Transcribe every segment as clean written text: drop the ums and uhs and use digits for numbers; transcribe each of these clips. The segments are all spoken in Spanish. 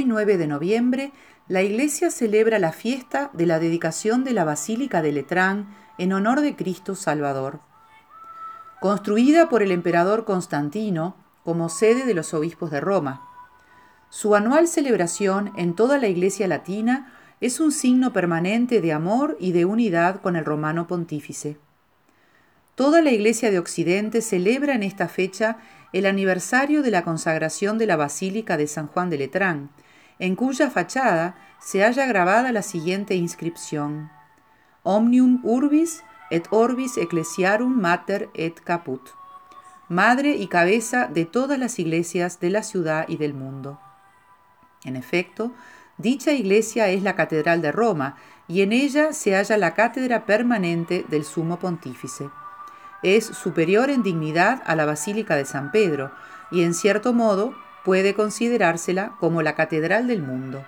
Hoy, 9 de noviembre, la Iglesia celebra la fiesta de la dedicación de la Basílica de Letrán en honor de Cristo Salvador. Construida por el emperador Constantino como sede de los obispos de Roma. Su anual celebración en toda la Iglesia latina es un signo permanente de amor y de unidad con el romano pontífice. Toda la Iglesia de Occidente celebra en esta fecha el aniversario de la consagración de la Basílica de San Juan de Letrán, en cuya fachada se halla grabada la siguiente inscripción: Omnium urbis et orbis ecclesiarum mater et caput, madre y cabeza de todas las iglesias de la ciudad y del mundo. En efecto, dicha iglesia es la Catedral de Roma y en ella se halla la cátedra permanente del Sumo Pontífice. Es superior en dignidad a la Basílica de San Pedro y en cierto modo puede considerársela como la catedral del mundo.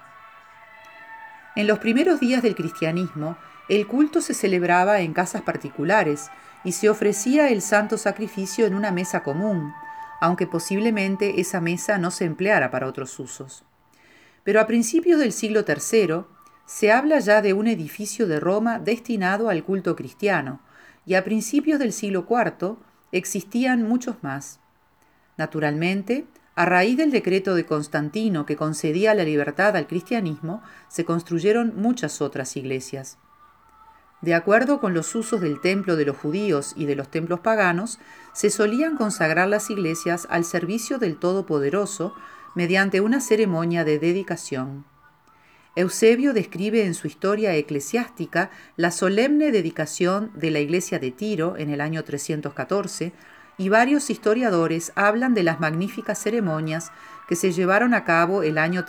En los primeros días del cristianismo, el culto se celebraba en casas particulares y se ofrecía el santo sacrificio en una mesa común, aunque posiblemente esa mesa no se empleara para otros usos. Pero a principios del siglo III se habla ya de un edificio de Roma destinado al culto cristiano, y a principios del siglo IV existían muchos más. Naturalmente, a raíz del decreto de Constantino que concedía la libertad al cristianismo, se construyeron muchas otras iglesias. De acuerdo con los usos del templo de los judíos y de los templos paganos, se solían consagrar las iglesias al servicio del Todopoderoso mediante una ceremonia de dedicación. Eusebio describe en su historia eclesiástica la solemne dedicación de la iglesia de Tiro en el año 314, y varios historiadores hablan de las magníficas ceremonias que se llevaron a cabo el año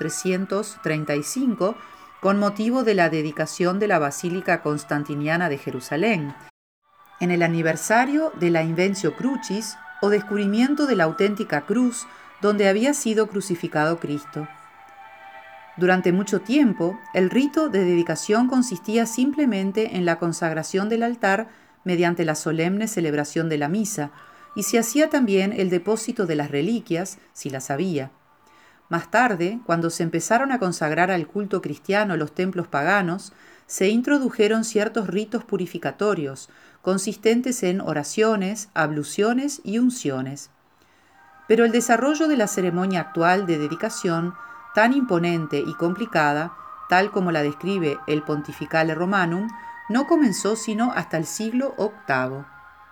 335 con motivo de la dedicación de la Basílica Constantiniana de Jerusalén, en el aniversario de la Invencio Crucis o descubrimiento de la auténtica cruz donde había sido crucificado Cristo. Durante mucho tiempo, el rito de dedicación consistía simplemente en la consagración del altar mediante la solemne celebración de la misa, y se hacía también el depósito de las reliquias, si las había. Más tarde, cuando se empezaron a consagrar al culto cristiano los templos paganos, se introdujeron ciertos ritos purificatorios, consistentes en oraciones, abluciones y unciones. Pero el desarrollo de la ceremonia actual de dedicación, tan imponente y complicada, tal como la describe el Pontificale Romanum, no comenzó sino hasta el siglo VIII.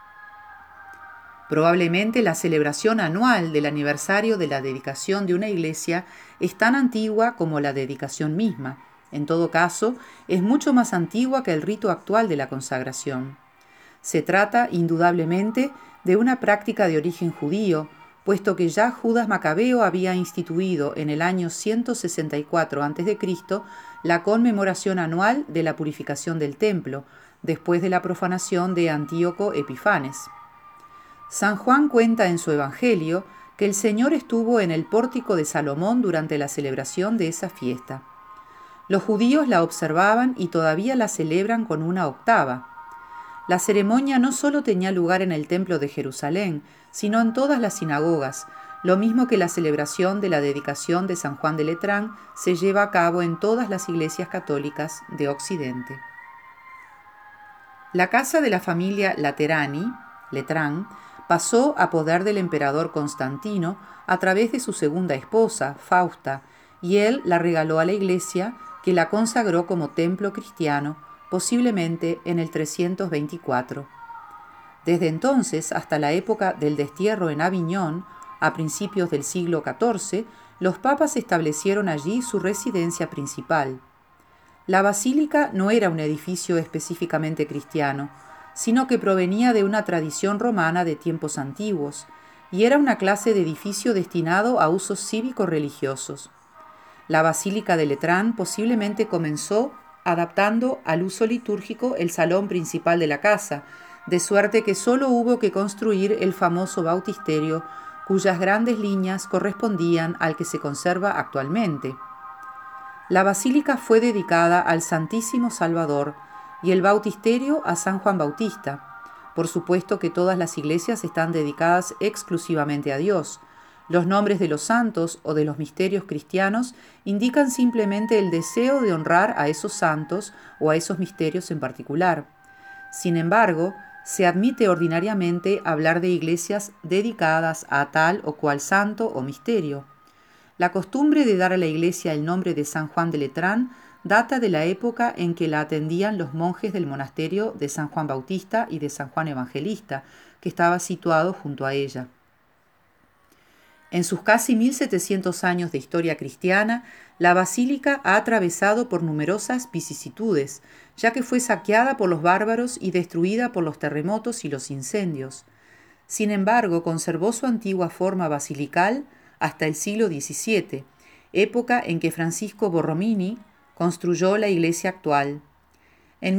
Probablemente la celebración anual del aniversario de la dedicación de una iglesia es tan antigua como la dedicación misma. En todo caso, es mucho más antigua que el rito actual de la consagración. Se trata, indudablemente, de una práctica de origen judío, puesto que ya Judas Macabeo había instituido en el año 164 a.C. la conmemoración anual de la purificación del templo, después de la profanación de Antíoco Epifanes. San Juan cuenta en su Evangelio que el Señor estuvo en el pórtico de Salomón durante la celebración de esa fiesta. Los judíos la observaban y todavía la celebran con una octava. La ceremonia no solo tenía lugar en el templo de Jerusalén, sino en todas las sinagogas, lo mismo que la celebración de la dedicación de San Juan de Letrán se lleva a cabo en todas las iglesias católicas de Occidente. La casa de la familia Letrán, pasó a poder del emperador Constantino a través de su segunda esposa, Fausta, y él la regaló a la iglesia, que la consagró como templo cristiano, posiblemente en el 324. Desde entonces hasta la época del destierro en Aviñón, a principios del siglo XIV, los papas establecieron allí su residencia principal. La basílica no era un edificio específicamente cristiano, sino que provenía de una tradición romana de tiempos antiguos, y era una clase de edificio destinado a usos cívico-religiosos. La Basílica de Letrán posiblemente comenzó adaptando al uso litúrgico el salón principal de la casa, de suerte que solo hubo que construir el famoso bautisterio, cuyas grandes líneas correspondían al que se conserva actualmente. La basílica fue dedicada al Santísimo Salvador y el bautisterio a San Juan Bautista. Por supuesto que todas las iglesias están dedicadas exclusivamente a Dios. Los nombres de los santos o de los misterios cristianos indican simplemente el deseo de honrar a esos santos o a esos misterios en particular. Sin embargo, se admite ordinariamente hablar de iglesias dedicadas a tal o cual santo o misterio. La costumbre de dar a la iglesia el nombre de San Juan de Letrán data de la época en que la atendían los monjes del monasterio de San Juan Bautista y de San Juan Evangelista, que estaba situado junto a ella. En sus casi 1700 años de historia cristiana, la basílica ha atravesado por numerosas vicisitudes, ya que fue saqueada por los bárbaros y destruida por los terremotos y los incendios. Sin embargo, conservó su antigua forma basilical hasta el siglo XVII, época en que Francisco Borromini construyó la iglesia actual. En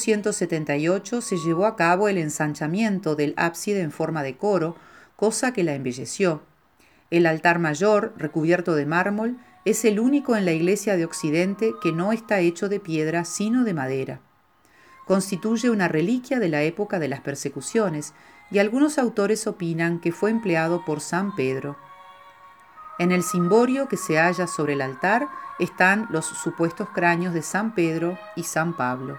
1878 se llevó a cabo el ensanchamiento del ábside en forma de coro, cosa que la embelleció. El altar mayor, recubierto de mármol, es el único en la iglesia de Occidente que no está hecho de piedra sino de madera. Constituye una reliquia de la época de las persecuciones y algunos autores opinan que fue empleado por San Pedro. En el cimborio que se halla sobre el altar están los supuestos cráneos de San Pedro y San Pablo.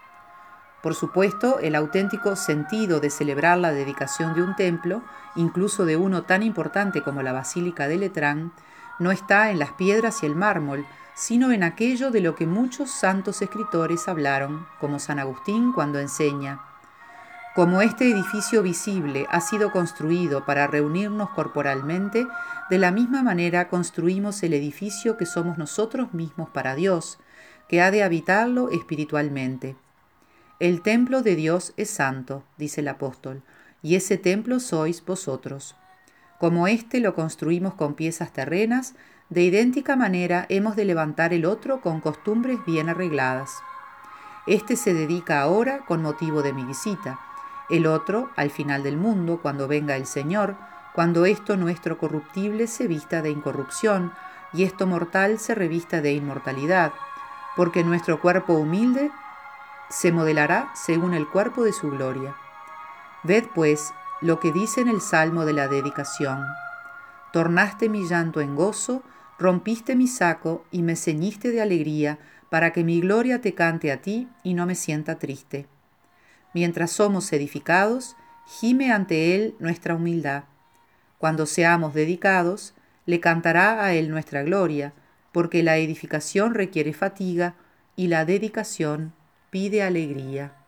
Por supuesto, el auténtico sentido de celebrar la dedicación de un templo, incluso de uno tan importante como la Basílica de Letrán, no está en las piedras y el mármol, sino en aquello de lo que muchos santos escritores hablaron, como San Agustín cuando enseña: como este edificio visible ha sido construido para reunirnos corporalmente, de la misma manera construimos el edificio que somos nosotros mismos para Dios, que ha de habitarlo espiritualmente. El templo de Dios es santo, dice el apóstol, y ese templo sois vosotros. Como éste lo construimos con piezas terrenas, de idéntica manera hemos de levantar el otro con costumbres bien arregladas. Este se dedica ahora con motivo de mi visita, el otro al final del mundo, cuando venga el Señor, cuando esto nuestro corruptible se vista de incorrupción y esto mortal se revista de inmortalidad, porque nuestro cuerpo humilde se modelará según el cuerpo de su gloria. Ved, pues, lo que dice en el Salmo de la dedicación: tornaste mi llanto en gozo, rompiste mi saco y me ceñiste de alegría, para que mi gloria te cante a ti y no me sienta triste. Mientras somos edificados, gime ante él nuestra humildad. Cuando seamos dedicados, le cantará a él nuestra gloria, porque la edificación requiere fatiga y la dedicación pide alegría.